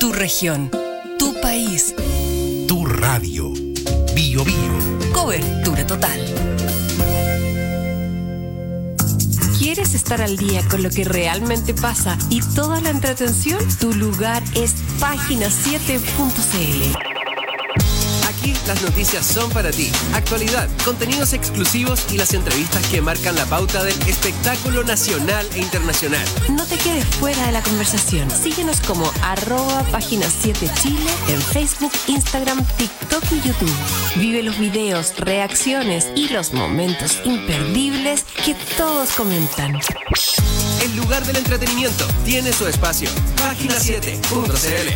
Tu región, tu país, tu radio. Bio Bio. Cobertura total. ¿Quieres estar al día con lo que realmente pasa y toda la entretención? Tu lugar es página7.cl. Aquí las noticias son para ti. Actualidad, contenidos exclusivos y las entrevistas que marcan la pauta del espectáculo nacional e internacional. No te quedes fuera de la conversación. Síguenos como @página7chile en Facebook, Instagram, TikTok y YouTube. Vive los videos, reacciones y los momentos imperdibles que todos comentan. El lugar del entretenimiento tiene su espacio. Página7.cl.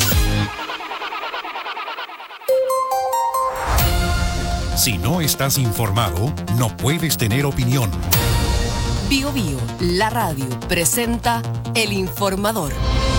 Si no estás informado, no puedes tener opinión. Bio Bio, la radio, presenta El Informador.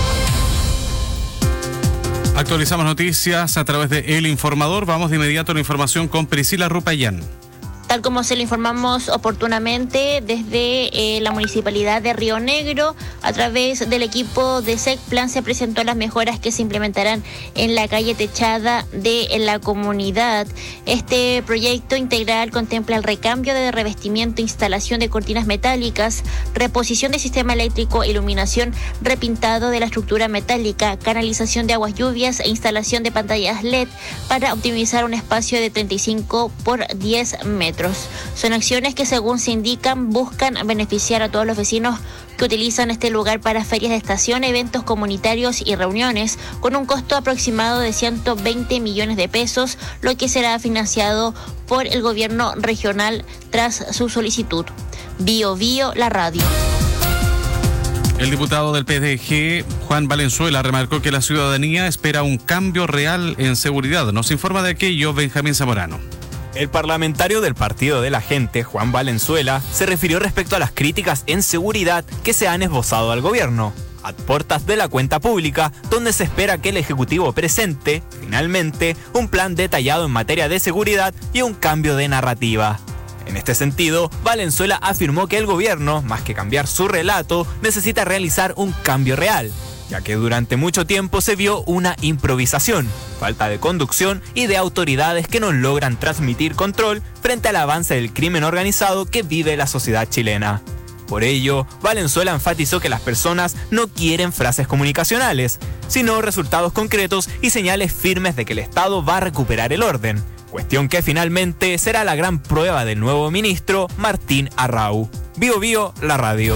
Actualizamos noticias a través de El Informador. Vamos de inmediato a la información con Priscila Rupayán. Tal como se lo informamos oportunamente desde la Municipalidad de Río Negro, a través del equipo de SECPLAN se presentó las mejoras que se implementarán en la calle techada de la comunidad. Este proyecto integral contempla el recambio de revestimiento, instalación de cortinas metálicas, reposición del sistema eléctrico, iluminación, repintado de la estructura metálica, canalización de aguas lluvias e instalación de pantallas LED para optimizar un espacio de 35 por 10 metros. Son acciones que, según se indican, buscan beneficiar a todos los vecinos que utilizan este lugar para ferias de estación, eventos comunitarios y reuniones, con un costo aproximado de 120 millones de pesos, lo que será financiado por el gobierno regional tras su solicitud. Bio Bio, la radio. El diputado del PDG, Juan Valenzuela, remarcó que la ciudadanía espera un cambio real en seguridad. Nos informa de aquello Benjamín Zamorano. El parlamentario del Partido de la Gente, Juan Valenzuela, se refirió respecto a las críticas en seguridad que se han esbozado al gobierno, a puertas de la cuenta pública, donde se espera que el Ejecutivo presente, finalmente, un plan detallado en materia de seguridad y un cambio de narrativa. En este sentido, Valenzuela afirmó que el gobierno, más que cambiar su relato, necesita realizar un cambio real, ya que durante mucho tiempo se vio una improvisación, falta de conducción y de autoridades que no logran transmitir control frente al avance del crimen organizado que vive la sociedad chilena. Por ello, Valenzuela enfatizó que las personas no quieren frases comunicacionales, sino resultados concretos y señales firmes de que el Estado va a recuperar el orden, cuestión que finalmente será la gran prueba del nuevo ministro Martín Arrau. Bio Bio, la radio.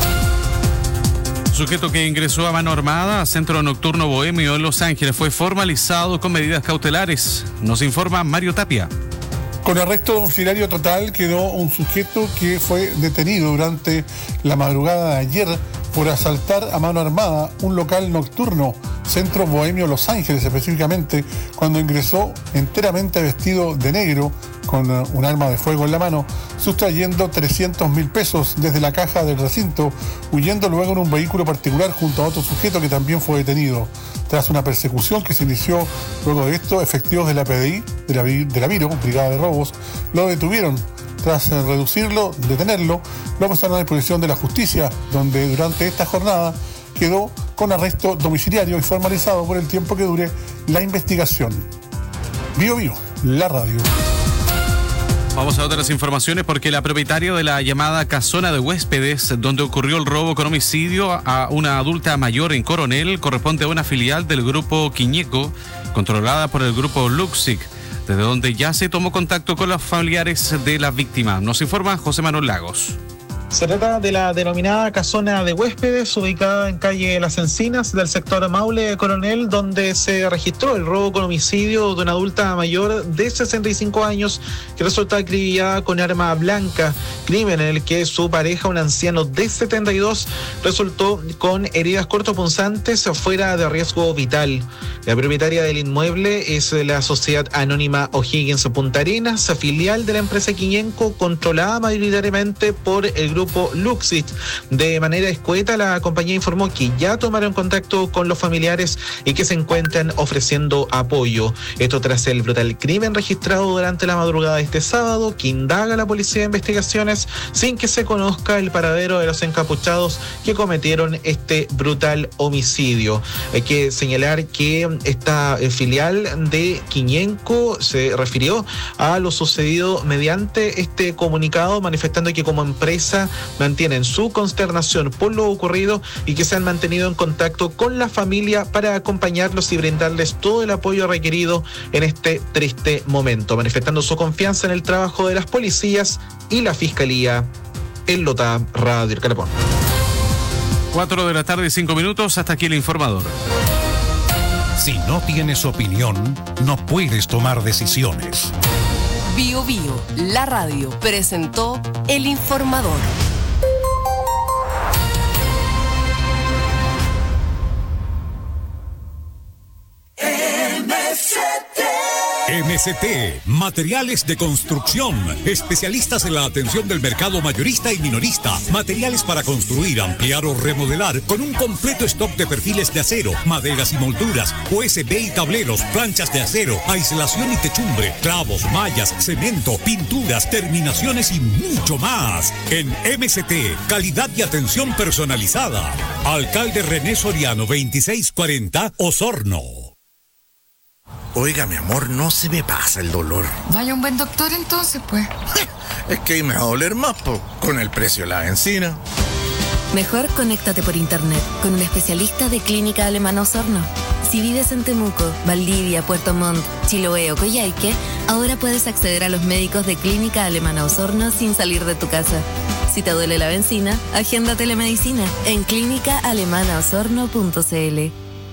Sujeto que ingresó a mano armada a Centro Nocturno Bohemio en Los Ángeles fue formalizado con medidas cautelares. Nos informa Mario Tapia. Con arresto domiciliario total quedó un sujeto que fue detenido durante la madrugada de ayer por asaltar a mano armada un local nocturno, Centro Bohemio Los Ángeles específicamente, cuando ingresó enteramente vestido de negro con un arma de fuego en la mano, sustrayendo 300.000 pesos desde la caja del recinto, huyendo luego en un vehículo particular junto a otro sujeto que también fue detenido. Tras una persecución que se inició luego de esto, efectivos de la PDI, de la Viro, Brigada de Robos, lo detuvieron. Tras detenerlo, lo pasaron a disposición de la justicia, donde durante esta jornada quedó con arresto domiciliario y formalizado por el tiempo que dure la investigación. Bio Bio, la radio. Vamos a otras informaciones porque la propietaria de la llamada casona de huéspedes, donde ocurrió el robo con homicidio a una adulta mayor en Coronel, corresponde a una filial del grupo Quiñeco, controlada por el grupo Luxic, desde donde ya se tomó contacto con los familiares de la víctima. Nos informa José Manuel Lagos. Se trata de la denominada casona de huéspedes, ubicada en calle Las Encinas del sector Maule de Coronel, donde se registró el robo con homicidio de una adulta mayor de 65 años que resultó acribillada con arma blanca, crimen en el que su pareja, un anciano de 72, resultó con heridas cortopunzantes fuera de riesgo vital. La propietaria del inmueble es la sociedad anónima O'Higgins Punta Arenas, filial de la empresa Quiñenco, controlada mayoritariamente por el grupo grupo Luxit. De manera escueta, la compañía informó que ya tomaron contacto con los familiares y que se encuentran ofreciendo apoyo. Esto tras el brutal crimen registrado durante la madrugada de este sábado, que indaga la policía de investigaciones sin que se conozca el paradero de los encapuchados que cometieron este brutal homicidio. Hay que señalar que esta filial de Quiñenco se refirió a lo sucedido mediante este comunicado, manifestando que como empresa mantienen su consternación por lo ocurrido y que se han mantenido en contacto con la familia para acompañarlos y brindarles todo el apoyo requerido en este triste momento, manifestando su confianza en el trabajo de las policías y la fiscalía. En Lota, Radio El Calapón. 4:05 hasta aquí el informador. Si no tienes opinión, no puedes tomar decisiones. Bio Bio, la radio, presentó El Informador. MST, materiales de construcción, especialistas en la atención del mercado mayorista y minorista, materiales para construir, ampliar o remodelar, con un completo stock de perfiles de acero, maderas y molduras, USB y tableros, planchas de acero, aislación y techumbre, clavos, mallas, cemento, pinturas, terminaciones y mucho más. En MST, calidad y atención personalizada. Alcalde René Soriano, 2640, Osorno. Oiga, mi amor, no se me pasa el dolor. Vaya un buen doctor entonces, pues. Es que me va a doler más, con el precio de la benzina. Mejor conéctate por internet con un especialista de Clínica Alemana Osorno. Si vives en Temuco, Valdivia, Puerto Montt, Chiloé o Coyhaique, ahora puedes acceder a los médicos de Clínica Alemana Osorno sin salir de tu casa. Si te duele la benzina, agenda telemedicina en clínicaalemanaosorno.cl.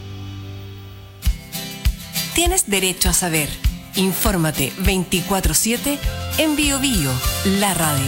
Tienes derecho a saber. Infórmate 24/7 en Bio Bio, la radio.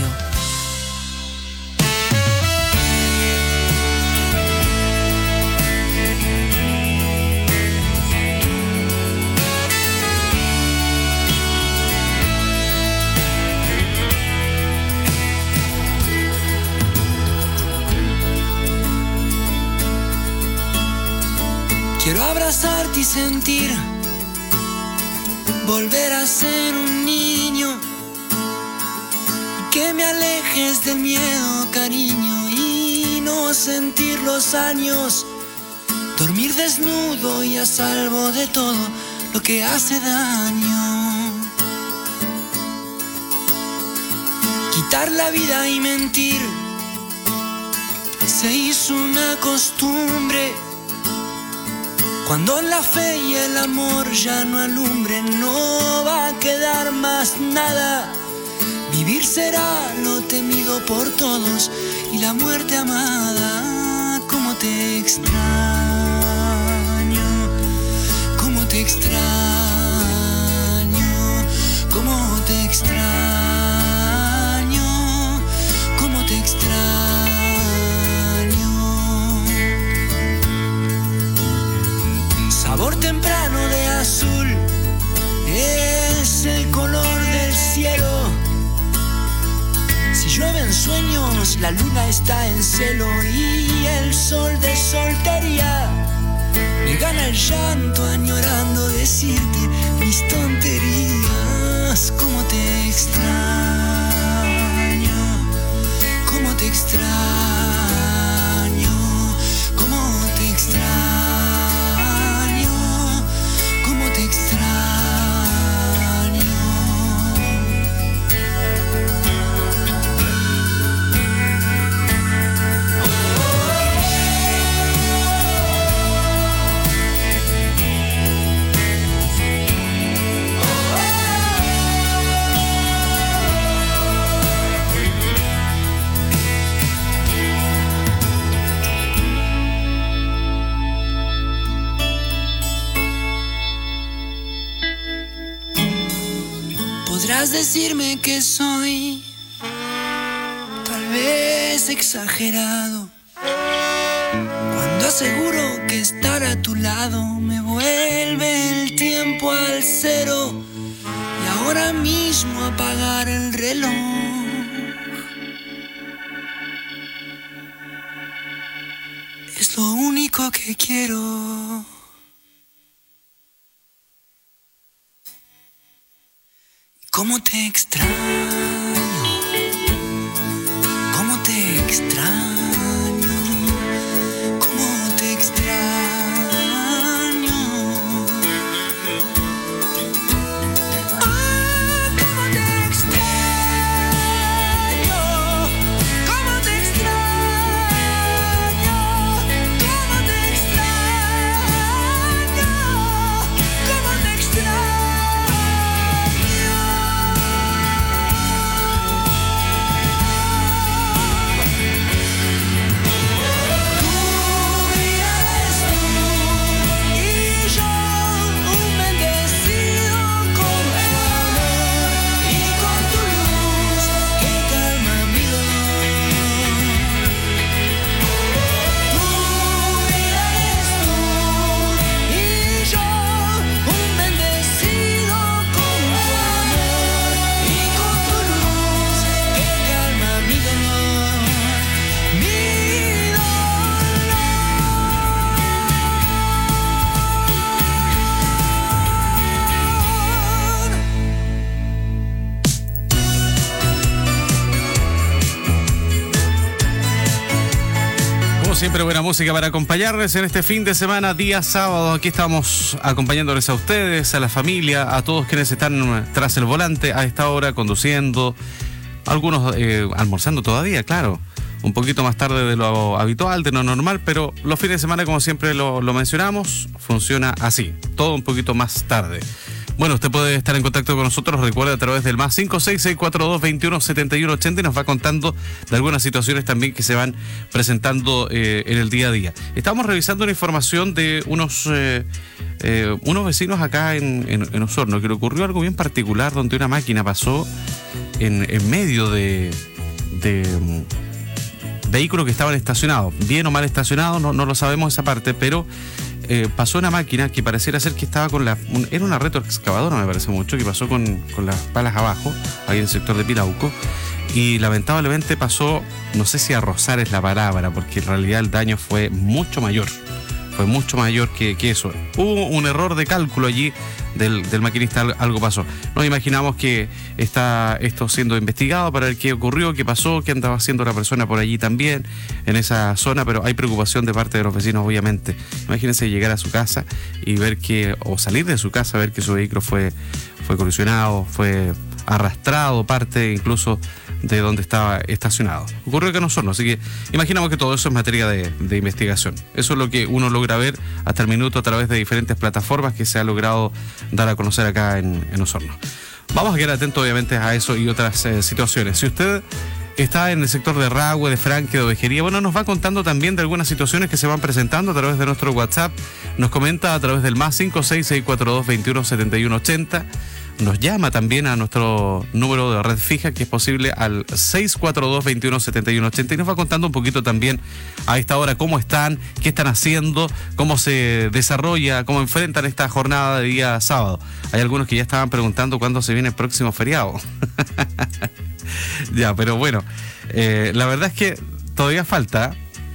Quiero abrazarte y sentir, volver a ser un niño, que me alejes del miedo, cariño, y no sentir los años, dormir desnudo y a salvo de todo lo que hace daño. Quitar la vida y mentir se hizo una costumbre. Cuando la fe y el amor ya no alumbren, no va a quedar más nada. Vivir será lo temido por todos y la muerte amada. Cómo te extraño, cómo te extraño, cómo te extraño, cómo te extraño. Sabor temprano de azul es el color del cielo. Si llueven sueños, la luna está en celo y el sol de soltería me gana el llanto añorando decirte mis tonterías. Cómo te extraño, cómo te extraño, cómo te extraño. Podrás decirme que soy tal vez exagerado cuando aseguro que estar a tu lado me vuelve el tiempo al cero y ahora mismo apagar el reloj. lo único que quiero. ¿Cómo te extraño? ¿Cómo te extraño? ¿Cómo te extraño? Siempre buena música para acompañarles en este fin de semana, día sábado. Aquí estamos acompañándoles a ustedes, a la familia, a todos quienes están tras el volante a esta hora, conduciendo, algunos almorzando todavía, claro, un poquito más tarde de lo habitual, de lo normal, pero los fines de semana, como siempre lo mencionamos, funciona así, todo un poquito más tarde. Bueno, usted puede estar en contacto con nosotros, recuerde, a través del más 56642217180, y nos va contando de algunas situaciones también que se van presentando en el día a día. Estamos revisando una información de unos vecinos acá en Osorno, que le ocurrió algo bien particular, donde una máquina pasó en medio de vehículos que estaban estacionados, bien o mal estacionados, no lo sabemos esa parte, pero pasó una máquina que pareciera ser que estaba con era una retroexcavadora, me parece mucho, que pasó con las palas abajo, ahí en el sector de Pilauco, y lamentablemente pasó, no sé si a rozar es la palabra, porque en realidad el daño fue mucho mayor que eso. Hubo un error de cálculo allí del maquinista, algo pasó. Nos imaginamos que está esto siendo investigado para ver qué ocurrió, qué pasó, qué andaba haciendo la persona por allí también, en esa zona, pero hay preocupación de parte de los vecinos, obviamente. Imagínense llegar a su casa y ver o salir de su casa, ver que su vehículo fue colisionado, fue arrastrado, parte incluso de donde estaba estacionado. Ocurrió que no son, así que imaginamos que todo eso es materia de investigación. Eso es lo que uno logra ver hasta el minuto a través de diferentes plataformas que se ha logrado dar a conocer acá en Osorno. Vamos a quedar atentos obviamente a eso y otras situaciones. Si usted está en el sector de Rahue, de Franque, de Ovejería, bueno, nos va contando también de algunas situaciones que se van presentando a través de nuestro WhatsApp. Nos comenta a través del más 56642217180. Nos llama también a nuestro número de red fija, que es posible, al 642-217180, y nos va contando un poquito también a esta hora cómo están, qué están haciendo, cómo se desarrolla, cómo enfrentan esta jornada de día sábado. Hay algunos que ya estaban preguntando cuándo se viene el próximo feriado. Ya, pero bueno, la verdad es que todavía falta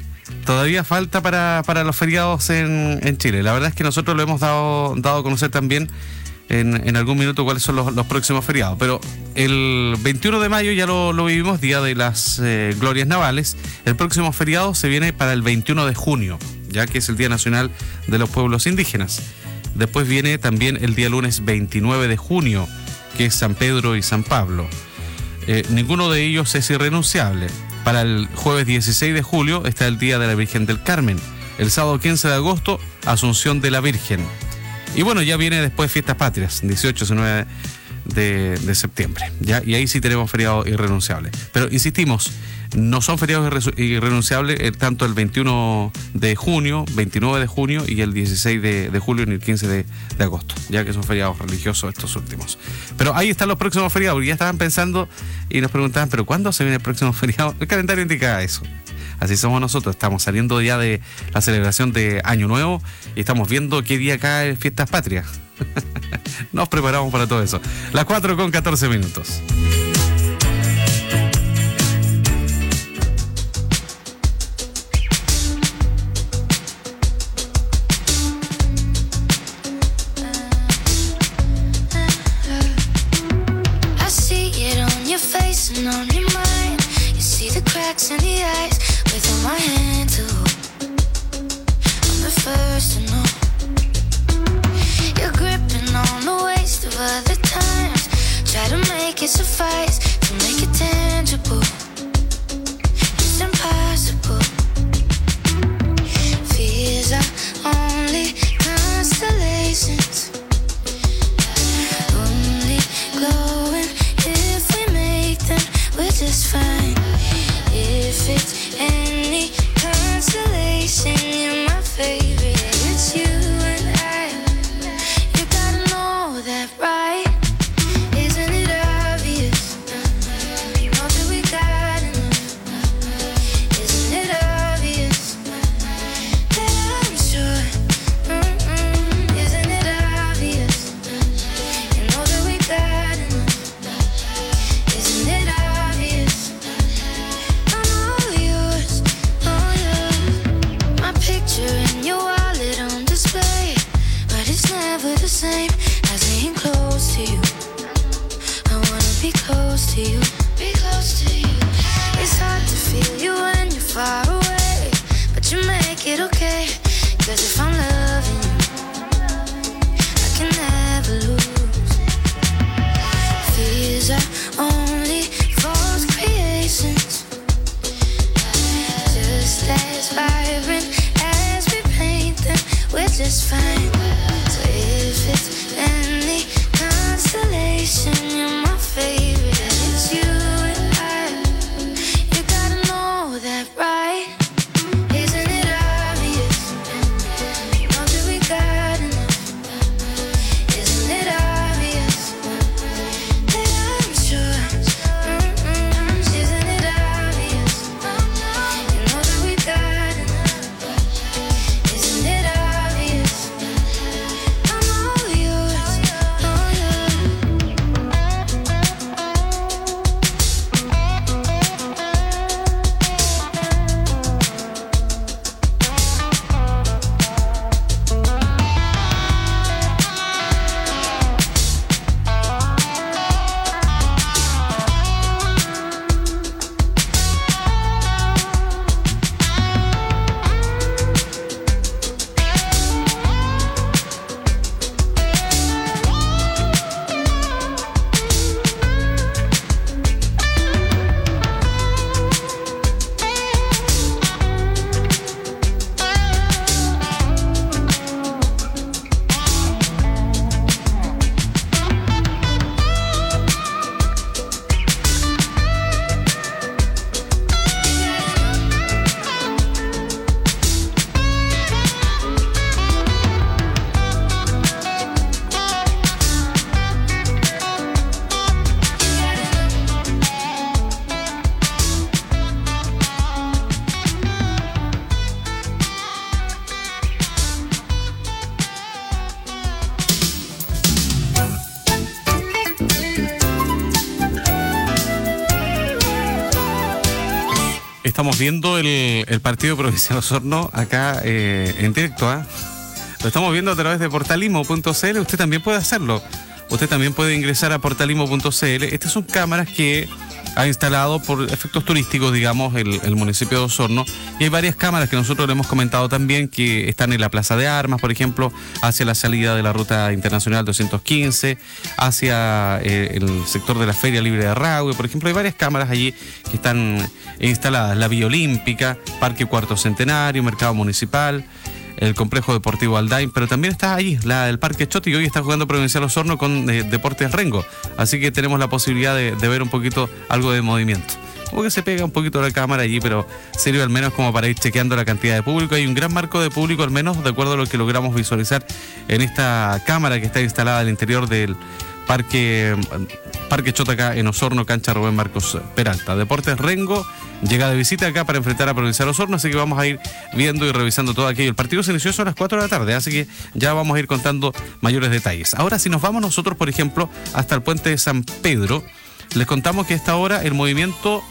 para los feriados en Chile. La verdad es que nosotros lo hemos dado a conocer también en algún minuto cuáles son los próximos feriados, pero el 21 de mayo ya lo vivimos, Día de las Glorias Navales. El próximo feriado se viene para el 21 de junio, ya que es el Día Nacional de los Pueblos Indígenas. Después viene también el día lunes 29 de junio, que es San Pedro y San Pablo. Ninguno de ellos es irrenunciable. Para el jueves 16 de julio está el Día de la Virgen del Carmen. El sábado 15 de agosto, Asunción de la Virgen. Y bueno, ya viene después Fiestas Patrias, 18 y 19 de septiembre. ¿Ya? Y ahí sí tenemos feriados irrenunciables. Pero insistimos, no son feriados irrenunciables tanto el 21 de junio, 29 de junio y el 16 de julio y el 15 de agosto, ya que son feriados religiosos estos últimos. Pero ahí están los próximos feriados, y ya estaban pensando y nos preguntaban, ¿pero cuándo se viene el próximo feriado? El calendario indica eso. Así somos nosotros, estamos saliendo ya de la celebración de Año Nuevo y estamos viendo qué día cae Fiestas Patrias. Nos preparamos para todo eso. Las 4:14. cracks in the ice without my hand to hold. I'm the first to know. You're gripping on the waste of other times. Try to make it suffice, to make it tangible. It's impossible. Fears are only constellations, only glowing if we make them. We're just fine. If it's any consolation, you're my favorite. It's you and I. You gotta know that, right? Isn't it obvious? You know that we got enough. Isn't it obvious that I'm sure? Isn't it obvious? You know that we got enough. Isn't it obvious? I'm all yours, all yours. My picture in your wallet on display, but it's never the same as being close to you. I wanna be close to you, be close to you. It's hard to feel you when you're far away, but you make it okay. 'Cause if I'm loving you, I can never lose. Fears are only false creations, just as vibrant as we paint them. We're just fine. So if it's any constellation, you're my favorite. It's you and I. You gotta know that, right? Isn't it obvious? You know that we got enough. Isn't it obvious that I'm sure? Isn't it obvious? You know that we got enough. Isn't it obvious? I'm all yours, all yours. Estamos viendo el partido Provincial Osorno acá en directo. Lo estamos viendo a través de portalimo.cl. Usted también puede hacerlo. Usted también puede ingresar a portalimo.cl. Estas son cámaras que ha instalado por efectos turísticos, digamos, el municipio de Osorno. Y hay varias cámaras que nosotros le hemos comentado también que están en la Plaza de Armas, por ejemplo, hacia la salida de la Ruta Internacional 215, hacia el sector de la Feria Libre de Rahue, por ejemplo. Hay varias cámaras allí que están instaladas. La Villa Olímpica, Parque Cuarto Centenario, Mercado Municipal, el Complejo Deportivo Aldain, pero también está allí el Parque Choti, y hoy está jugando Provincial Osorno con Deportes Rengo, así que tenemos la posibilidad de ver un poquito algo de movimiento. Como que se pega un poquito la cámara allí, pero sirve al menos como para ir chequeando la cantidad de público. Hay un gran marco de público, al menos de acuerdo a lo que logramos visualizar en esta cámara que está instalada al interior del Parque Chota acá en Osorno, cancha Rubén Marcos Peralta. Deportes Rengo llega de visita acá para enfrentar a Provincial Osorno, así que vamos a ir viendo y revisando todo aquello. El partido se inició a las 4 de la tarde, así que ya vamos a ir contando mayores detalles. Ahora, si nos vamos nosotros, por ejemplo, hasta el puente de San Pedro, les contamos que a esta hora el movimiento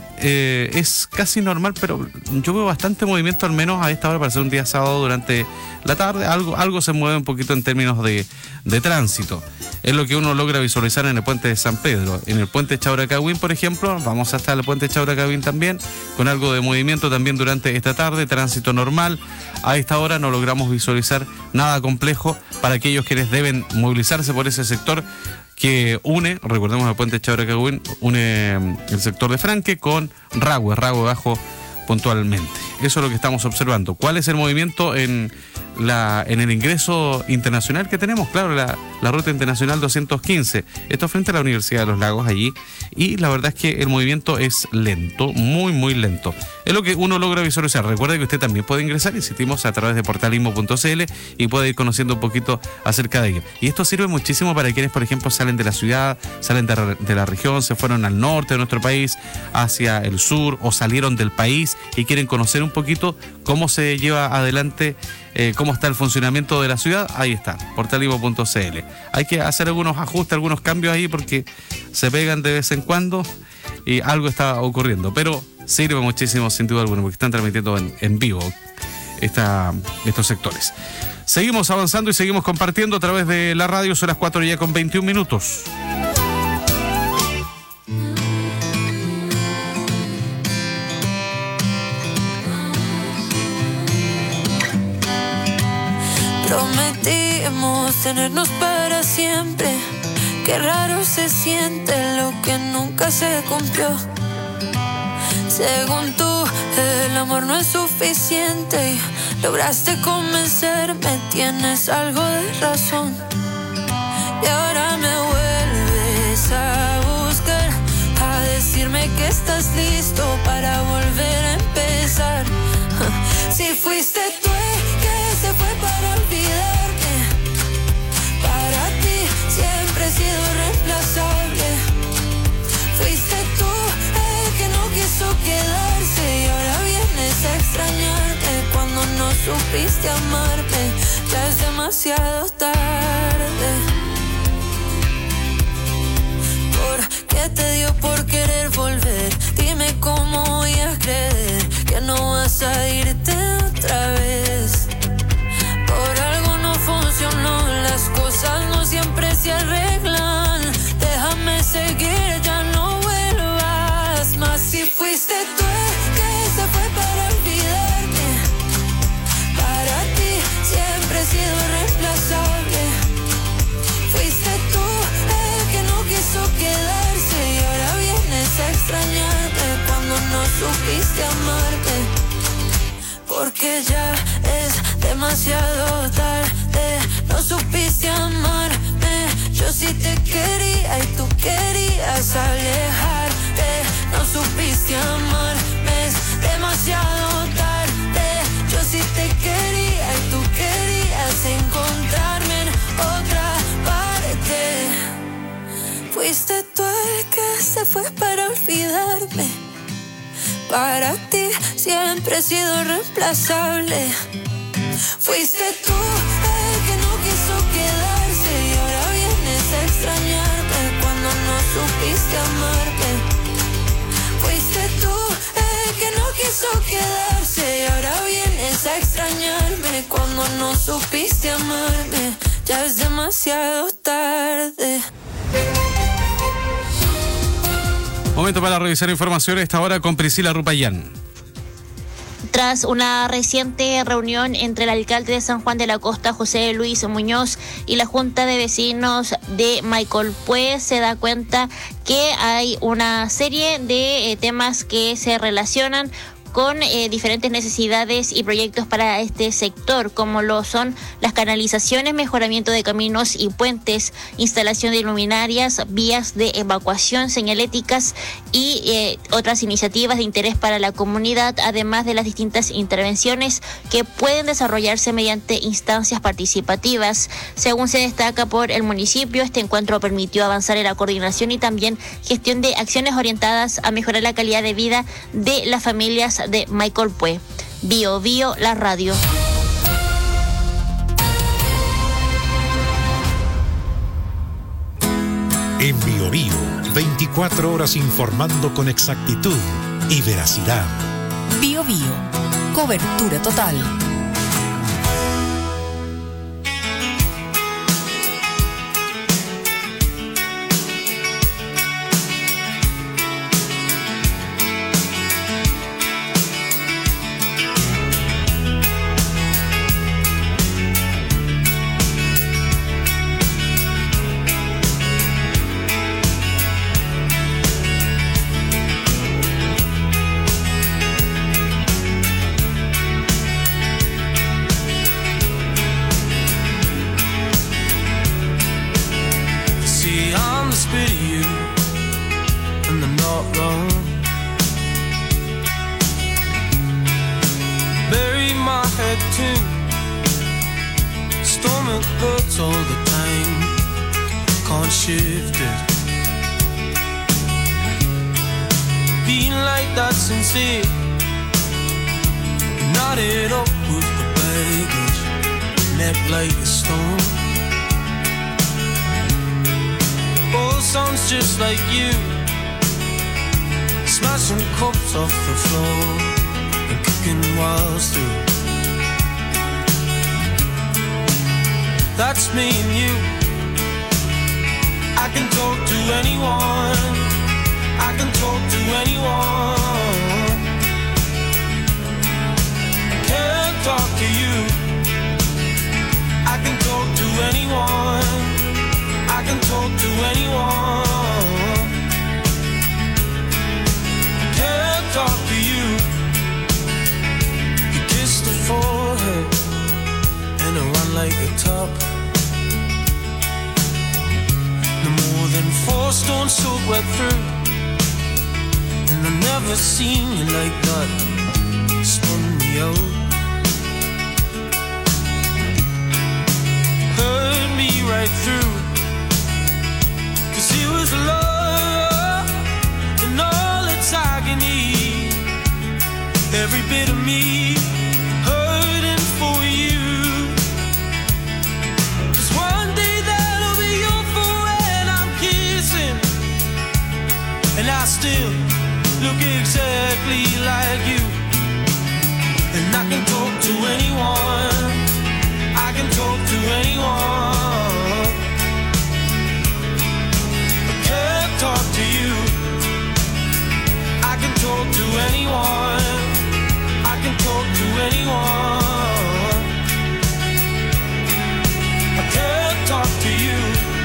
es casi normal, pero yo veo bastante movimiento, al menos a esta hora, para ser un día sábado durante la tarde. Algo se mueve un poquito en términos de tránsito. Es lo que uno logra visualizar en el puente de San Pedro. En el puente Chauracahuín, por ejemplo, vamos hasta el puente Chauracahuín también, con algo de movimiento también durante esta tarde, tránsito normal. A esta hora no logramos visualizar nada complejo para aquellos quienes deben movilizarse por ese sector que une, recordemos el puente Chauracahuín, une el sector de Franque con Rahue Bajo puntualmente. Eso es lo que estamos observando. ¿Cuál es el movimiento en el ingreso internacional que tenemos? Claro, la ruta internacional 215. Esto frente a la Universidad de los Lagos allí. Y la verdad es que el movimiento es lento, muy, muy lento. Es lo que uno logra visualizar. Recuerde que usted también puede ingresar, insistimos, a través de portalismo.cl y puede ir conociendo un poquito acerca de ello. Y esto sirve muchísimo para quienes, por ejemplo, salen de la ciudad, salen de la región, se fueron al norte de nuestro país, hacia el sur, o salieron del país y quieren conocer un poquito cómo se lleva adelante, cómo está el funcionamiento de la ciudad. Ahí está, portalismo.cl. Hay que hacer algunos ajustes, algunos cambios ahí porque se pegan de vez en cuando y algo está ocurriendo, pero sirve muchísimo sin duda alguna porque están transmitiendo en vivo estos sectores. Seguimos avanzando y seguimos compartiendo a través de la radio. Son las 4 ya con 21 minutos. Prometimos tenernos para siempre. Qué raro se siente lo que nunca se cumplió. Según tú, el amor no es suficiente y lograste convencerme, tienes algo de razón. Y ahora me vuelves a buscar, a decirme que estás listo para volver a empezar. Si fuiste tú el que se fue para olvidarte, para ti siempre he sido reemplazable. Fuiste tú el que no quiso quedarse y ahora vienes a extrañarme cuando no supiste amarme. Ya es demasiado tarde. ¿Por qué te dio por querer volver? Dime cómo voy a creer que no vas a irte otra vez. Por algo no funcionó, las cosas no siempre se arreglan. Déjame seguir, ya no vuelvas más. Si fuiste tú el que se fue para olvidarte, para ti siempre he sido reemplazable. Fuiste tú el que no quiso quedarse y ahora vienes a extrañarme cuando no supiste amarme. Porque ya es demasiado tarde, no supiste amarme. Yo sí te quería y tú querías alejarte. No supiste amarme, es demasiado tarde. Yo sí te quería y tú querías encontrarme en otra parte. Fuiste tú el que se fue para olvidarme. Para ti siempre he sido reemplazable. Fuiste tú el que no quiso quedarse y ahora vienes a extrañarme cuando no supiste amarme. Fuiste tú el que no quiso quedarse y ahora vienes a extrañarme cuando no supiste amarme. Ya es demasiado tarde. Momento para revisar información a esta hora con Priscila Rupayán. Tras una reciente reunión entre el alcalde de San Juan de la Costa, José Luis Muñoz, y la Junta de Vecinos de Maicolpué, se da cuenta que hay una serie de temas que se relacionan con diferentes necesidades y proyectos para este sector, como lo son las canalizaciones, mejoramiento de caminos y puentes, instalación de luminarias, vías de evacuación, señaléticas y otras iniciativas de interés para la comunidad, además de las distintas intervenciones que pueden desarrollarse mediante instancias participativas. Según se destaca por el municipio, este encuentro permitió avanzar en la coordinación y también gestión de acciones orientadas a mejorar la calidad de vida de las familias de Maicolpué. Bio Bio, la radio. En Bio Bio, 24 horas informando con exactitud y veracidad. Bio Bio, cobertura total. pity you, and I'm not wrong. Bury my head too, stomach hurts all the time, can't shift it. Being like that sincere, knotted up with the baggage, neck like a stone. All sounds just like you, smashing cups off the floor and kicking walls through. That's me and you. I can talk to anyone, I can talk to anyone. I can't talk to you. I can talk to anyone, I can talk to anyone. I can't talk to you. You kiss the forehead and I run like a top. No more than 4 stones soaked wet through, and I've never seen you like that. Spun me out, hurt me right through. 'Cause it was love and all its agony, every bit of me hurting for you. 'Cause one day that'll be over when I'm kissing, and I still look exactly like you. And I can talk to anyone, I can talk to anyone. I can't talk to you. I can talk to anyone, I can talk to anyone. I can't talk to you.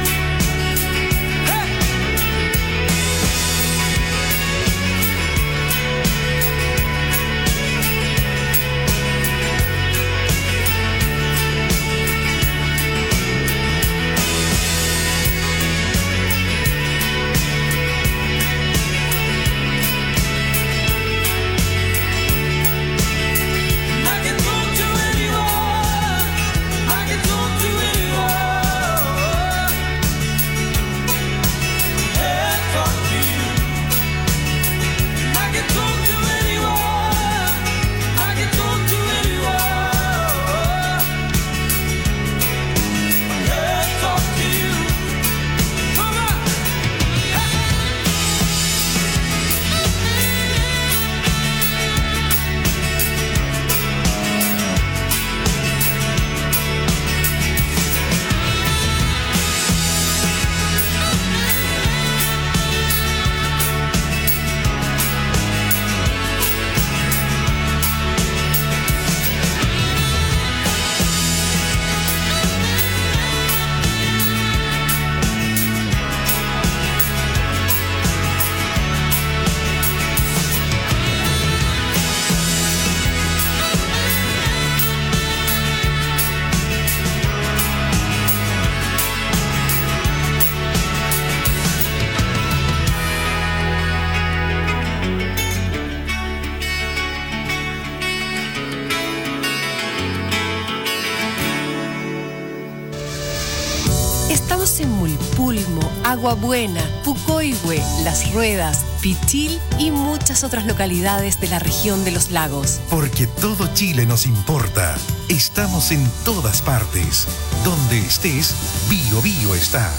Estamos en Mulpulmo, Agua Buena, Pucoihue, Las Ruedas, Pichil y muchas otras localidades de la región de los lagos. Porque todo Chile nos importa. Estamos en todas partes. Donde estés, Bio Bio está.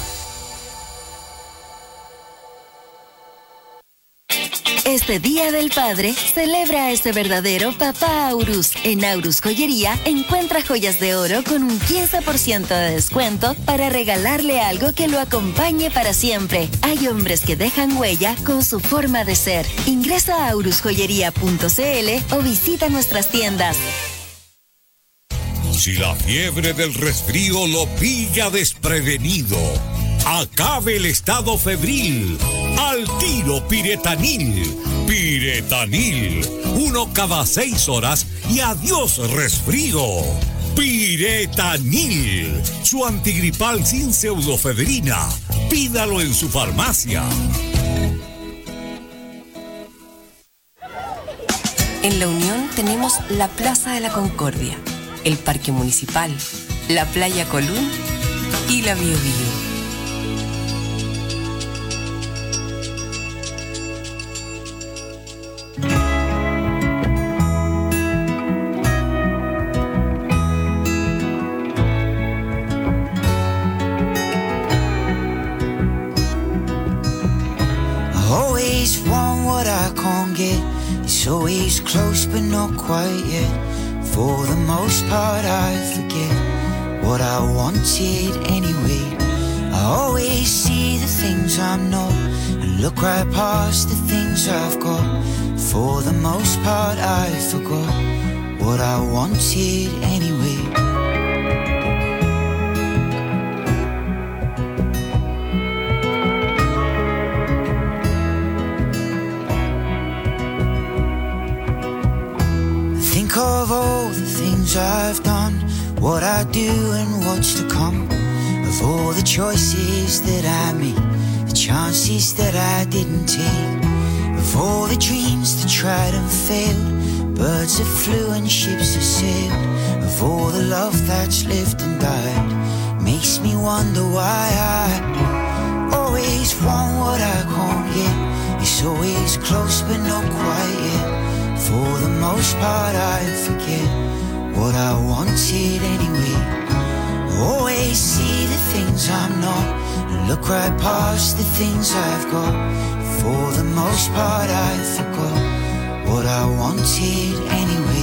Este Día del Padre, celebra a ese verdadero papá Aurus. En Aurus Joyería, encuentra joyas de oro con un 15% de descuento para regalarle algo que lo acompañe para siempre. Hay hombres que dejan huella con su forma de ser. Ingresa a aurusjoyería.cl o visita nuestras tiendas. Si la fiebre del resfrío lo pilla desprevenido, acabe el estado febril. Al tiro Piretanil. Piretanil. 1 cada 6 horas y adiós resfrío. Piretanil, su antigripal sin pseudofedrina. Pídalo en su farmacia. En La Unión tenemos la Plaza de la Concordia, el Parque Municipal, la Playa Colún y la Biobío. Always want what I can't get. It's always close but not quite yet. For the most part I forget what I wanted anyway. I always see the things I'm not and look right past the things I've got. For the most part I forgot what I wanted anyway. Think of all the things I've done, what I do and what's to come. Of all the choices that I made, the chances that I didn't take. Of all the dreams that tried and failed, birds that flew and ships that sailed. Of all the love that's lived and died, makes me wonder why I always want what I can't get. It's always close but not quite yet. For the most part I forget what I wanted anyway. Always see the things I'm not and look right past the things I've got. For the most part I forgot what I wanted anyway.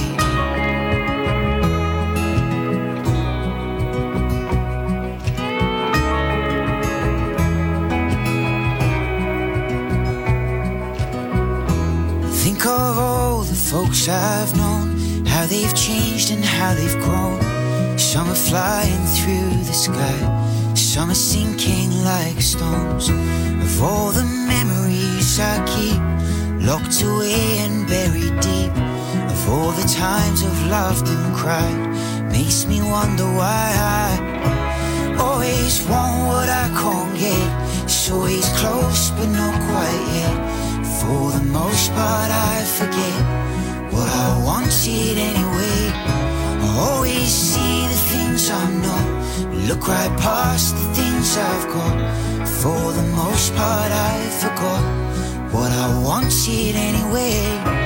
Think of all the folks I've known, how they've changed and how they've grown. Some are flying through the sky, some are sinking like stones. Of all the memories I keep, locked away and buried deep. Of all the times I've laughed and cried, makes me wonder why I always want what I can't get. It's always close but not quite yet. For the most part I forget what I wanted anyway. I always see the things I'm not, look right past the things I've got. For the most part I forgot what I wanted anyway.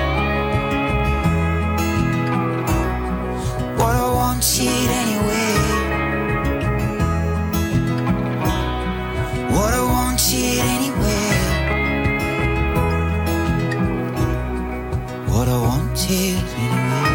What I wanted anyway. What I wanted anyway. What I wanted anyway.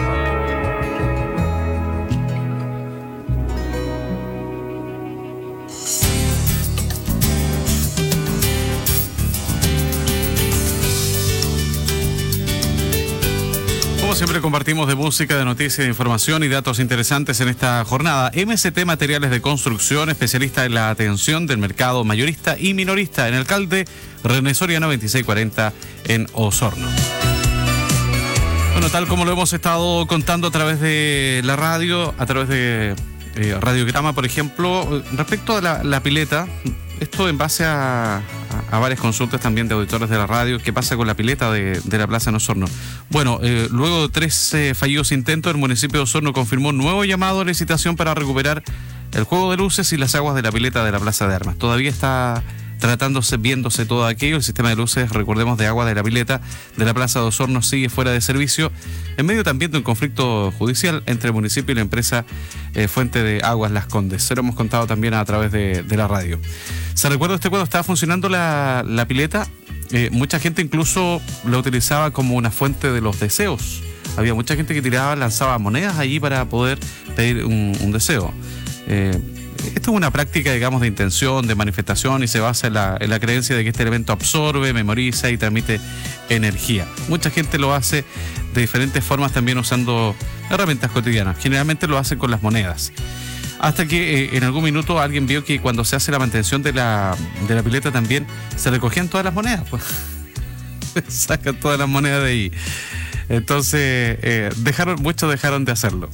Como siempre compartimos de música, de noticias, de información y datos interesantes en esta jornada. MST Materiales de Construcción, especialista en la atención del mercado mayorista y minorista, en Alcalde René Soriano 2640 en Osorno. Bueno, tal como lo hemos estado contando a través de la radio, a través de Radiograma, por ejemplo, respecto a la pileta, esto en base a varias consultas también de auditores de la radio, ¿qué pasa con la pileta de la Plaza de Osorno? Bueno, luego de 3 fallidos intentos, el municipio de Osorno confirmó un nuevo llamado a licitación para recuperar el juego de luces y las aguas de la pileta de la Plaza de Armas. Todavía está viéndose todo aquello. El sistema de luces, recordemos, de agua de la pileta de la Plaza de Osorno sigue fuera de servicio, en medio también de un conflicto judicial entre el municipio y la empresa Fuente de Aguas Las Condes. Se lo hemos contado también a través de la radio. ¿Se recuerda usted cuando estaba funcionando la pileta? Mucha gente incluso la utilizaba como una fuente de los deseos. Había mucha gente que lanzaba monedas allí para poder pedir un deseo. Esto es una práctica, digamos, de intención, de manifestación, y se basa en la creencia de que este elemento absorbe, memoriza y transmite energía. Mucha gente lo hace de diferentes formas, también usando herramientas cotidianas. Generalmente lo hacen con las monedas. Hasta que en algún minuto alguien vio que cuando se hace la mantención de la pileta también se recogían todas las monedas, pues. Sacan todas las monedas de ahí. Entonces, muchos dejaron de hacerlo.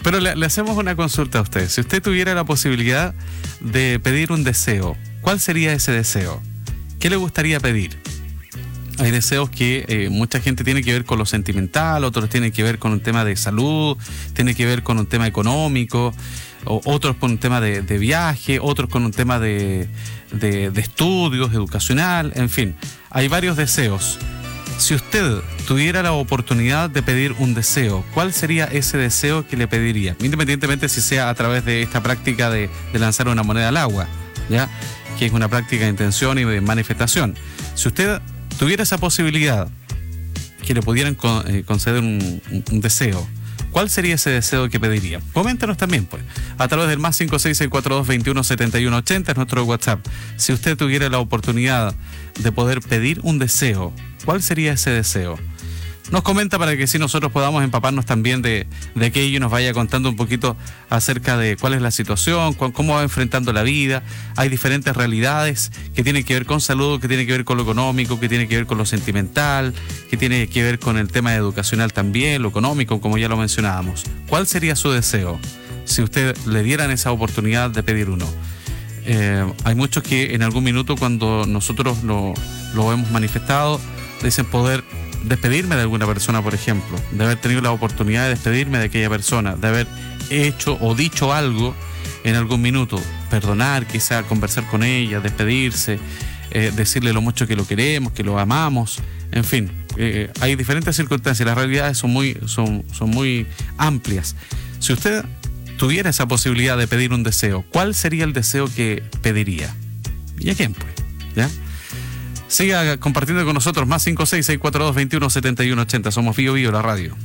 Pero le hacemos una consulta a usted. Si usted tuviera la posibilidad de pedir un deseo, ¿cuál sería ese deseo? ¿Qué le gustaría pedir? Hay deseos que mucha gente tiene que ver con lo sentimental, otros tienen que ver con un tema de salud, tiene que ver con un tema económico, otros con un tema de viaje, otros con un tema de estudios, educacional, en fin. Hay varios deseos. Si usted tuviera la oportunidad de pedir un deseo, ¿cuál sería ese deseo que le pediría? Independientemente si sea a través de esta práctica de lanzar una moneda al agua, ¿ya? Que es una práctica de intención y de manifestación. Si usted tuviera esa posibilidad que le pudieran conceder un deseo, ¿cuál sería ese deseo que pediría? Coméntanos también, pues, a través del más 56642217180 es nuestro WhatsApp. Si usted tuviera la oportunidad de poder pedir un deseo, ¿cuál sería ese deseo? Nos comenta para que si nosotros podamos empaparnos también de aquello y nos vaya contando un poquito acerca de cuál es la situación, cómo va enfrentando la vida. Hay diferentes realidades que tienen que ver con salud, que tienen que ver con lo económico, que tienen que ver con lo sentimental, que tiene que ver con el tema educacional también, lo económico, como ya lo mencionábamos. ¿Cuál sería su deseo si usted le dieran esa oportunidad de pedir uno? Hay muchos que en algún minuto cuando nosotros lo hemos manifestado dicen poder despedirme de alguna persona, por ejemplo, de haber tenido la oportunidad de despedirme de aquella persona, de haber hecho o dicho algo en algún minuto, perdonar, quizá conversar con ella, despedirse, decirle lo mucho que lo queremos, que lo amamos, en fin, hay diferentes circunstancias, las realidades son muy amplias. Si usted tuviera esa posibilidad de pedir un deseo, ¿cuál sería el deseo que pediría? ¿Y a quién, pues? ¿Ya? Siga compartiendo con nosotros, más 56642217180. Somos Bio Bio, la radio.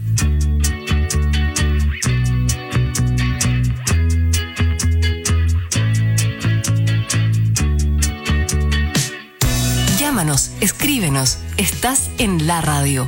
Llámanos, escríbenos. Estás en la radio.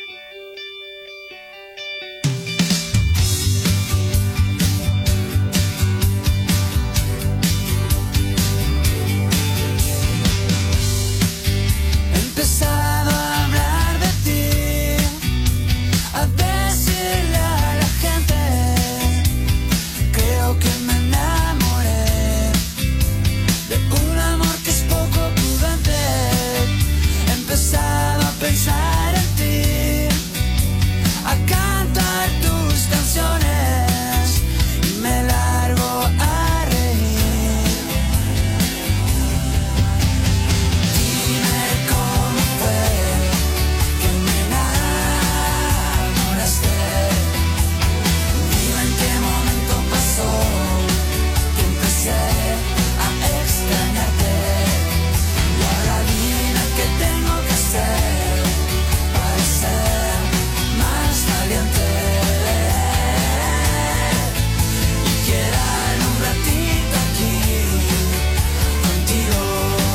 Pensar en ti, a cantar tus canciones y me largo a reír. Dime cómo fue que me enamoraste. Dime en qué momento pasó que empecé a extrañarte. Y ahora dime qué tengo que hacer para ser más valiente y quedarme un ratito aquí contigo.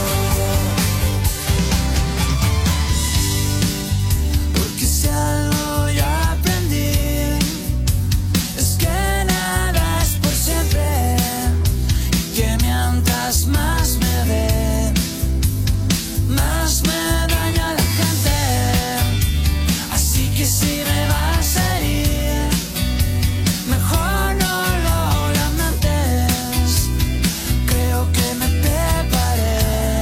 Porque si algo ya aprendí es que nada es por siempre y que mientras más me ven, más me daña la gente. Así que si me vas a herir, mejor no lo lamentes. Creo que me preparé.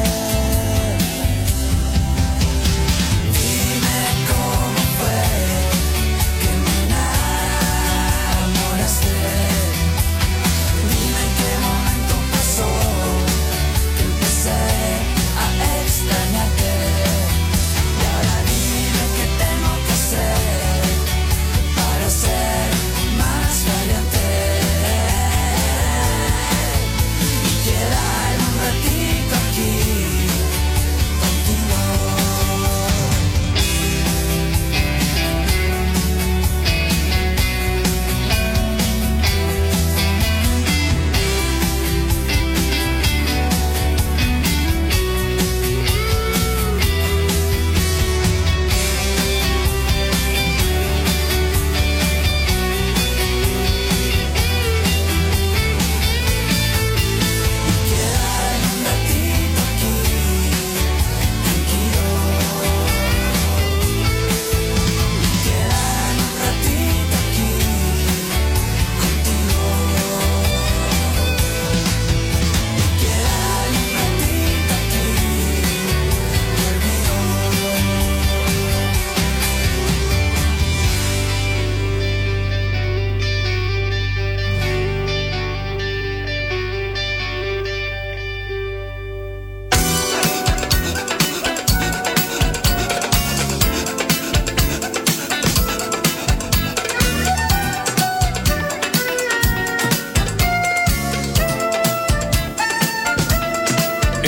Dime cómo fue que me enamoraste. Dime en qué momento pasó que empecé a extrañarte. Y ahora dime qué tengo que hacer para ser más valiente y quedarme un ratito aquí contigo. Quedarme un ratito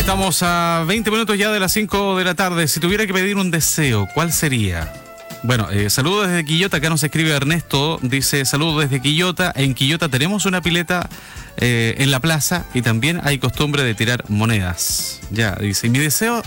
Estamos a 20 minutos ya de las 5 de la tarde. Si tuviera que pedir un deseo, ¿cuál sería? Bueno, saludos desde Quillota. Acá nos escribe Ernesto. Dice, saludos desde Quillota. En Quillota tenemos una pileta en la plaza y también hay costumbre de tirar monedas. Ya, dice, mi deseo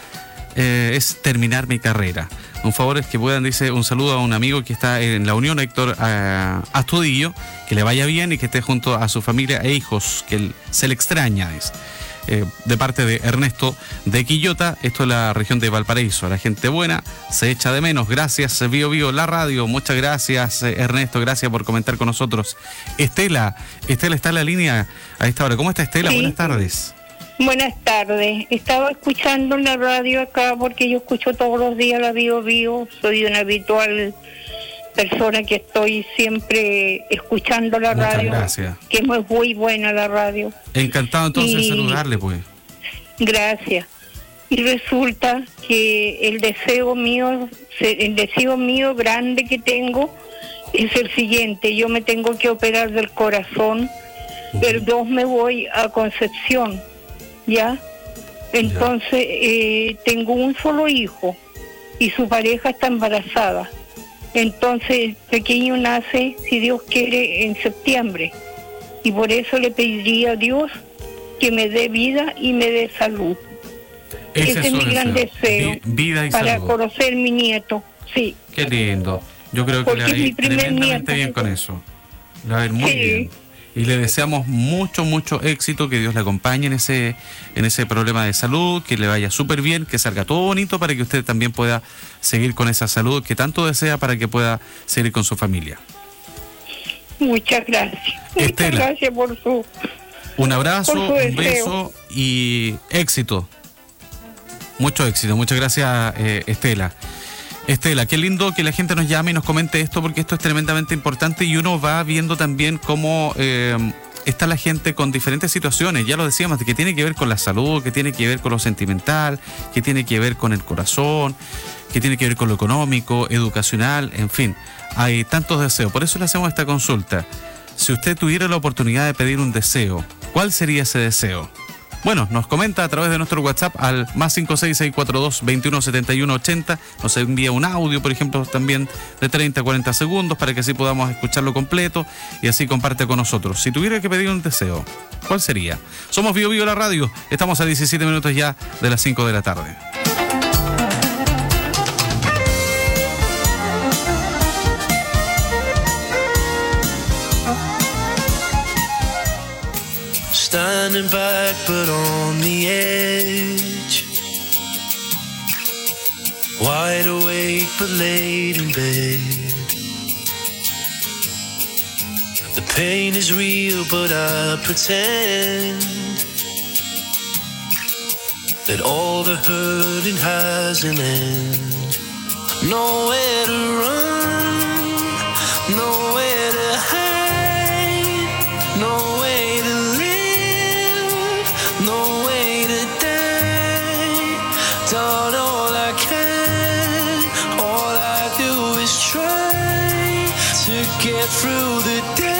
es terminar mi carrera. Un favor es que puedan, dice, un saludo a un amigo que está en la Unión, Héctor Astudillo, que le vaya bien y que esté junto a su familia e hijos, que se le extraña, dice. De parte de Ernesto de Quillota, esto es la región de Valparaíso. La gente buena se echa de menos. Gracias, Bio Bio, la radio. Muchas gracias, Ernesto. Gracias por comentar con nosotros. Estela está en la línea a esta hora. ¿Cómo está Estela? Sí. Buenas tardes. Buenas tardes. Estaba escuchando la radio acá porque yo escucho todos los días la Bio Bio. Soy una habitual persona que estoy siempre escuchando la radio. Gracias. Que es muy buena la radio. Encantado entonces de saludarle, pues. Gracias. Y resulta que el deseo mío grande que tengo es el siguiente. Yo me tengo que operar del corazón. El 2 me voy a Concepción, ¿ya? Entonces tengo un solo hijo y su pareja está embarazada. Entonces el pequeño nace, si Dios quiere, en septiembre. Y por eso le pediría a Dios que me dé vida y me dé salud. Ese es mi gran deseo. Vida y para salud. conocer mi nieto, sí. Qué lindo. Yo creo que porque le va a ir tremendamente nieto, bien con eso. Le va a ir muy bien. Y le deseamos mucho éxito, que Dios le acompañe en ese problema de salud, que le vaya súper bien, que salga todo bonito para que usted también pueda seguir con esa salud que tanto desea para que pueda seguir con su familia. Muchas gracias. Estela, muchas gracias por su... Un abrazo, un beso y éxito. Mucho éxito. Muchas gracias, Estela. Estela, qué lindo que la gente nos llame y nos comente esto, porque esto es tremendamente importante y uno va viendo también cómo está la gente con diferentes situaciones. Ya lo decíamos, que tiene que ver con la salud, que tiene que ver con lo sentimental, que tiene que ver con el corazón, que tiene que ver con lo económico, educacional, en fin. Hay tantos deseos. Por eso le hacemos esta consulta. Si usted tuviera la oportunidad de pedir un deseo, ¿cuál sería ese deseo? Bueno, nos comenta a través de nuestro WhatsApp al +56642 217180. Nos envía un audio, por ejemplo, también de 30 a 40 segundos para que así podamos escucharlo completo y así comparte con nosotros. Si tuviera que pedir un deseo, ¿cuál sería? Somos Bio Bio la radio. Estamos a 17 minutos ya de las 5 de la tarde. Standing back but on the edge, wide awake but laid in bed. The pain is real but I pretend that all the hurting has an end. Nowhere to run, nowhere to hide, no way to live, no way to die. Done all I can, all I do is try to get through the daylight.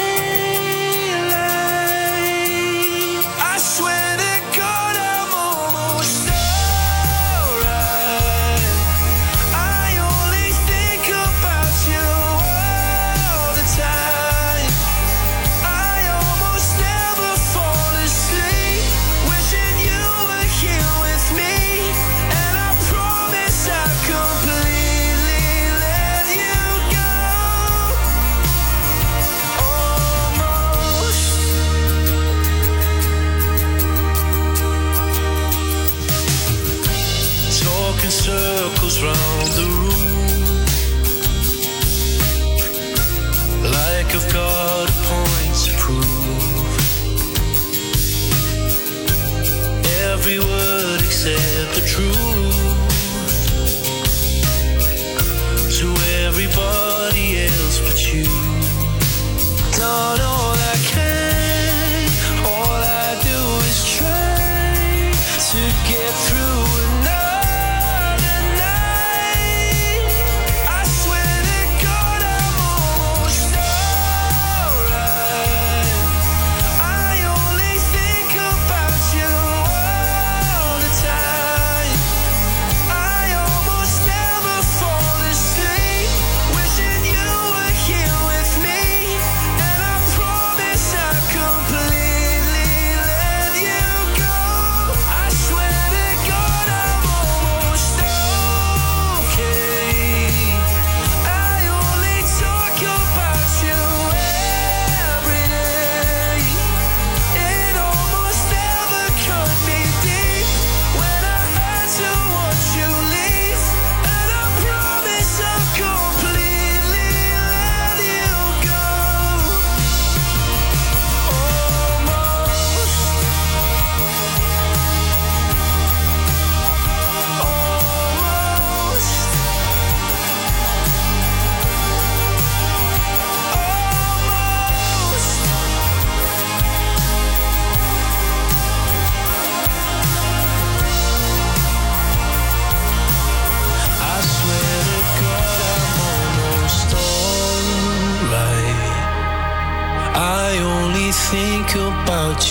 I swear to God I'm almost alright. I only think about you all the time. I almost never fall asleep, wishing you were here with me. And I promise I'll completely let you go. Almost. Talking circles round the room, like I've got a point to prove. Every word except the truth to everybody else but you. Done all I can, all I do is try to get through another night. I swear to God I'm almost alright. I only think about you all the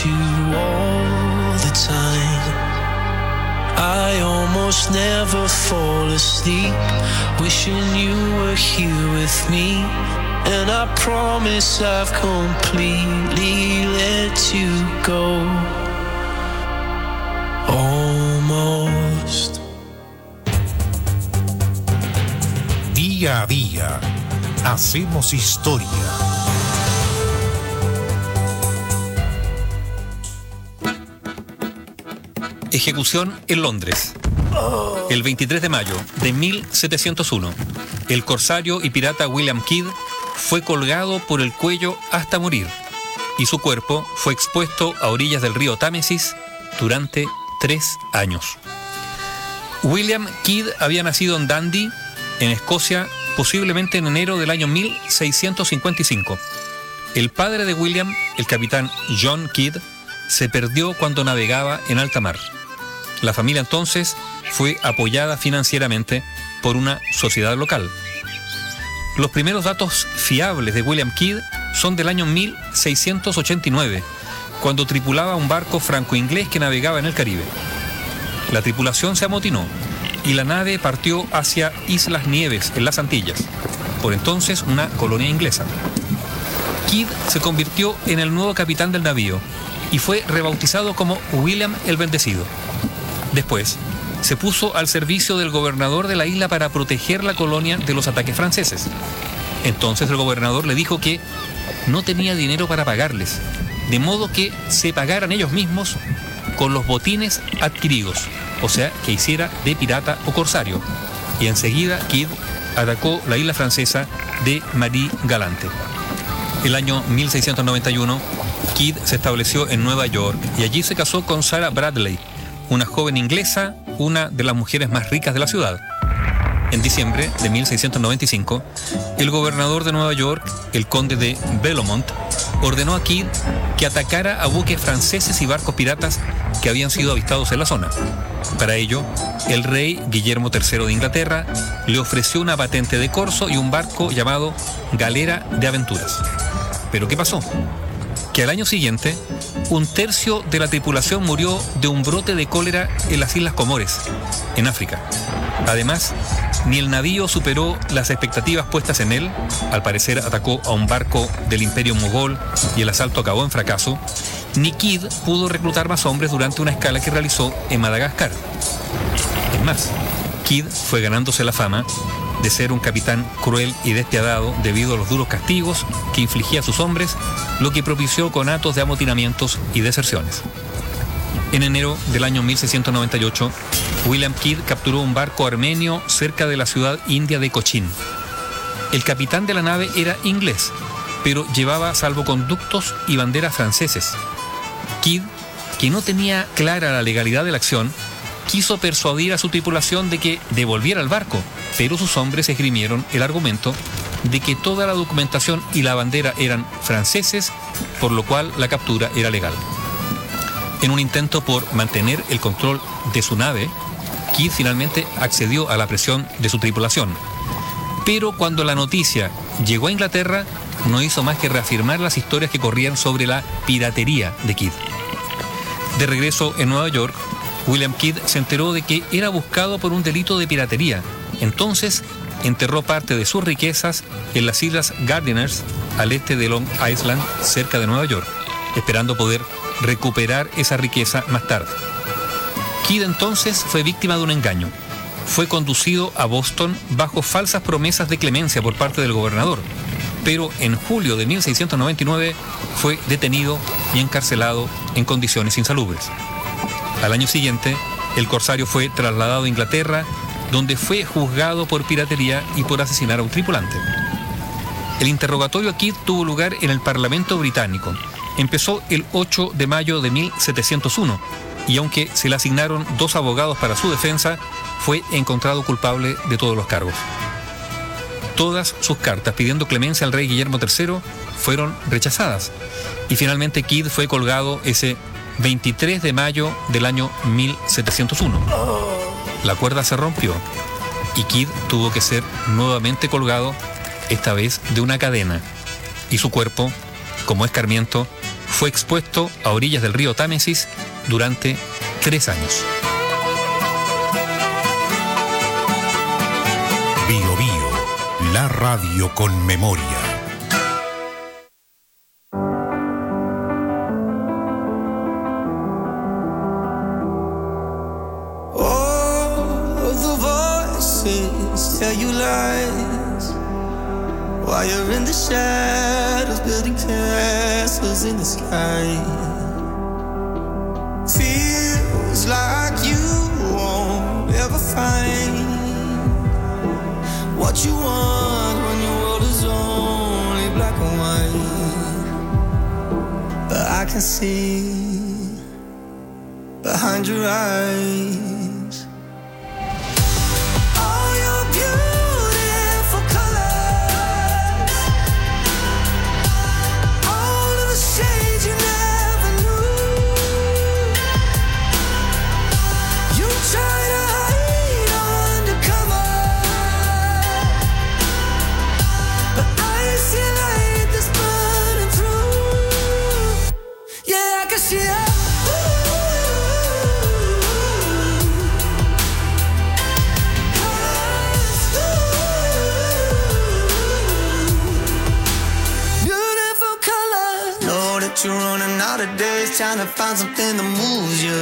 you all the time. I almost never fall asleep, wishing you were here with me. And I promise I've completely let you go. Almost. Día a día, hacemos historia. Ejecución en Londres. El 23 de mayo de 1701, el corsario y pirata William Kidd fue colgado por el cuello hasta morir, y su cuerpo fue expuesto a orillas del río Támesis durante 3 años. William Kidd había nacido en Dundee, en Escocia, posiblemente en enero del año 1655. El padre de William, el capitán John Kidd, se perdió cuando navegaba en alta mar. La familia entonces fue apoyada financieramente por una sociedad local. Los primeros datos fiables de William Kidd son del año 1689, cuando tripulaba un barco franco-inglés que navegaba en el Caribe. La tripulación se amotinó y la nave partió hacia Islas Nieves, en las Antillas, por entonces una colonia inglesa. Kidd se convirtió en el nuevo capitán del navío y fue rebautizado como William el Bendecido. Después, se puso al servicio del gobernador de la isla para proteger la colonia de los ataques franceses. Entonces el gobernador le dijo que no tenía dinero para pagarles, de modo que se pagaran ellos mismos con los botines adquiridos, o sea, que hiciera de pirata o corsario. Y enseguida Kidd atacó la isla francesa de Marie Galante. El año 1691, Kidd se estableció en Nueva York y allí se casó con Sarah Bradley, una joven inglesa, una de las mujeres más ricas de la ciudad. En diciembre de 1695, el gobernador de Nueva York, el conde de Belmont, ordenó a Kidd que atacara a buques franceses y barcos piratas que habían sido avistados en la zona. Para ello, el rey Guillermo III de Inglaterra le ofreció una patente de corso y un barco llamado Galera de Aventuras. ¿Pero qué pasó? Que al año siguiente, 1/3 de la tripulación murió de un brote de cólera en las Islas Comores, en África. Además, ni el navío superó las expectativas puestas en él, al parecer atacó a un barco del Imperio Mogol y el asalto acabó en fracaso, ni Kidd pudo reclutar más hombres durante una escala que realizó en Madagascar. Es más, Kidd fue ganándose la fama de ser un capitán cruel y despiadado debido a los duros castigos que infligía a sus hombres, lo que propició conatos de amotinamientos y deserciones. En enero del año 1698, William Kidd capturó un barco armenio cerca de la ciudad india de Cochin. El capitán de la nave era inglés, pero llevaba salvoconductos y banderas franceses. Kidd, que no tenía clara la legalidad de la acción, quiso persuadir a su tripulación de que devolviera el barco, pero sus hombres esgrimieron el argumento de que toda la documentación y la bandera eran franceses, por lo cual la captura era legal. En un intento por mantener el control de su nave, Kidd finalmente accedió a la presión de su tripulación. Pero cuando la noticia llegó a Inglaterra, no hizo más que reafirmar las historias que corrían sobre la piratería de Kidd. De regreso en Nueva York, William Kidd se enteró de que era buscado por un delito de piratería. Entonces, enterró parte de sus riquezas en las islas Gardiners, al este de Long Island, cerca de Nueva York, esperando poder recuperar esa riqueza más tarde. Kidd entonces fue víctima de un engaño. Fue conducido a Boston bajo falsas promesas de clemencia por parte del gobernador, pero en julio de 1699 fue detenido y encarcelado en condiciones insalubres. Al año siguiente, el corsario fue trasladado a Inglaterra, donde fue juzgado por piratería y por asesinar a un tripulante. El interrogatorio a Kidd tuvo lugar en el Parlamento británico. Empezó el 8 de mayo de 1701 y aunque se le asignaron 2 abogados para su defensa, fue encontrado culpable de todos los cargos. Todas sus cartas pidiendo clemencia al rey Guillermo III fueron rechazadas y finalmente Kidd fue colgado ese 23 de mayo del año 1701. La cuerda se rompió y Kidd tuvo que ser nuevamente colgado, esta vez de una cadena, y su cuerpo, como escarmiento, fue expuesto a orillas del río Támesis durante 3 años. Bio Bio, la radio con memoria. Tell you lies while you're in the shadows, building castles in the sky. Feels like you won't ever find what you want when your world is only black and white. But I can see behind your eyes. You're running out of days trying to find something that moves you.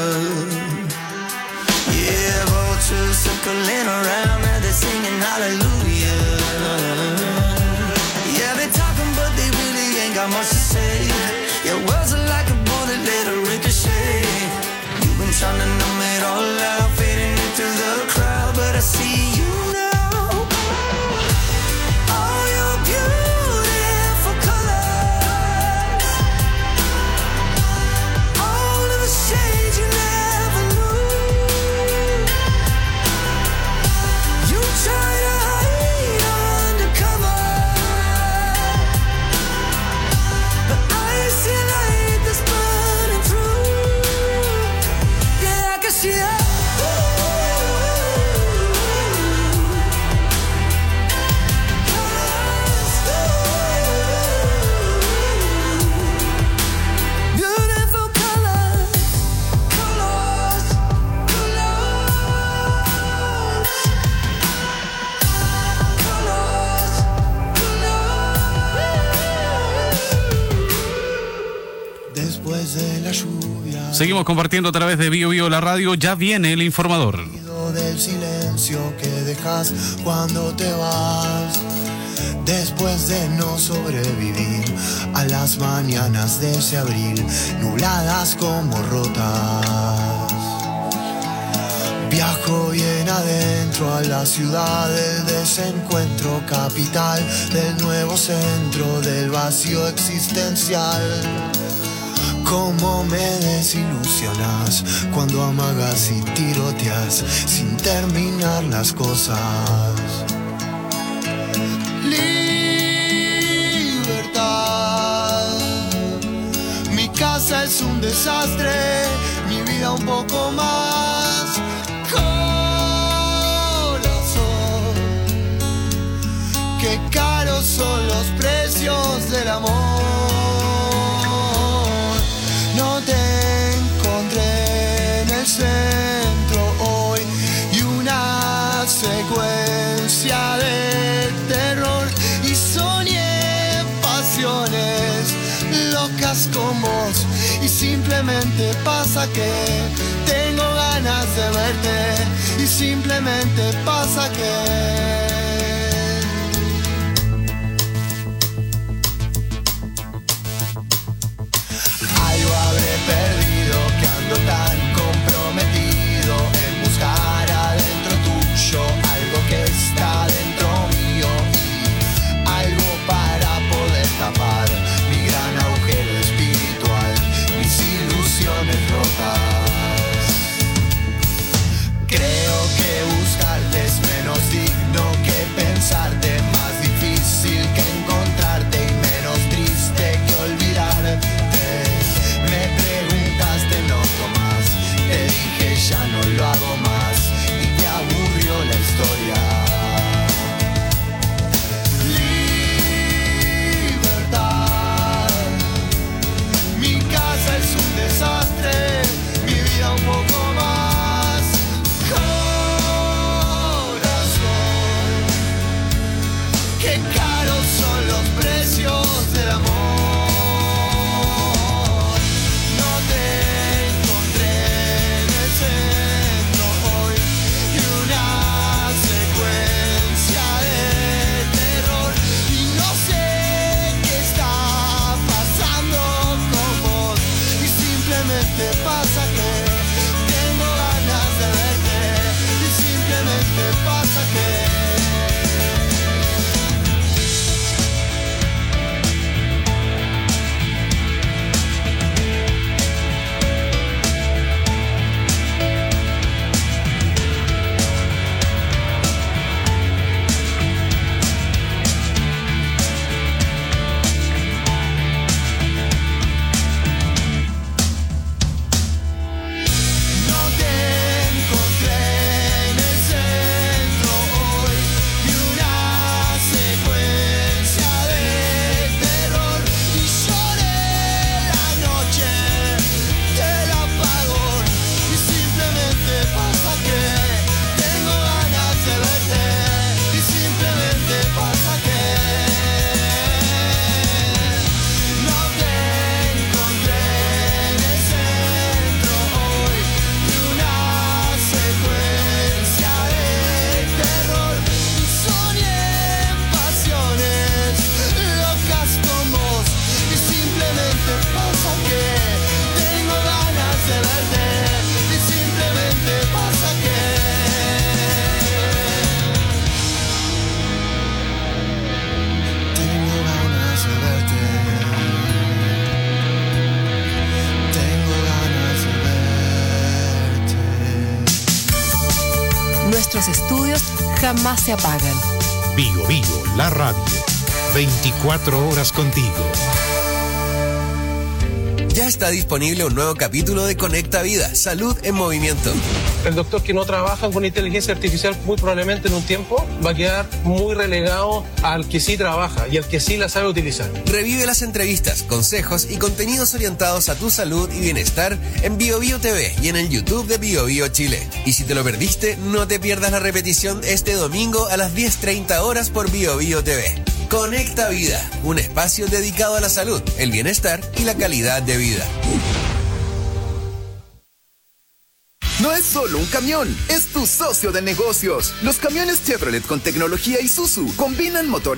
Yeah, vultures circling around and they're singing hallelujah. Yeah, they're talking but they really ain't got much to say. Your words are like a bullet, let it ricochet. You've been trying to numb it all out, fading into the crowd, but I see you now. All your beautiful colors, all of the shades you never knew. You try to hide under cover, but I see a light that's burning through. Yeah, I can see it. Beautiful colors, colors, Después de la lluvia, Seguimos compartiendo a través de Bio Bio la radio. Ya viene el informador. del silencio que dejas cuando te vas. Después de no sobrevivir a las mañanas de ese abril, nubladas como rotas. Viajo bien adentro a la ciudad del desencuentro, capital del nuevo centro del vacío existencial. Cómo me desilusionas cuando amagas y tiroteas sin terminar las cosas. Libertad. Mi casa es un desastre, mi vida un poco más. Corazón, qué caros son los precios del amor. No te encontré en el centro hoy y una secuencia de terror y soñé pasiones locas con vos y simplemente pasa que tengo ganas de verte y simplemente pasa que perdido, que ando tan comprometido en buscar adentro tuyo algo que está dentro mío y algo para poder tapar mi gran agujero espiritual, mis ilusiones rotas. Creo que buscarte es menos digno que pensarte, más difícil que encontrarte y menos triste que olvidarte. Me preguntaste, no tomas, te dije ya no lo hago más y te aburrió la historia. Libertad, mi nuestros estudios jamás se apagan. Bio Bio, la radio. 24 horas contigo. Ya está disponible un nuevo capítulo de Conecta Vida, Salud en Movimiento. El doctor que no trabaja con inteligencia artificial muy probablemente en un tiempo va a quedar muy relegado al que sí trabaja y al que sí la sabe utilizar. Revive las entrevistas, consejos y contenidos orientados a tu salud y bienestar en Bio Bio TV y en el YouTube de Bio Bio Chile. Y si te lo perdiste, no te pierdas la repetición este domingo a las 10:30 horas por Bio Bio TV. Conecta Vida, un espacio dedicado a la salud, el bienestar y la calidad de vida. No es solo un camión, es tu socio de negocios. Los camiones Chevrolet con tecnología Isuzu combinan motores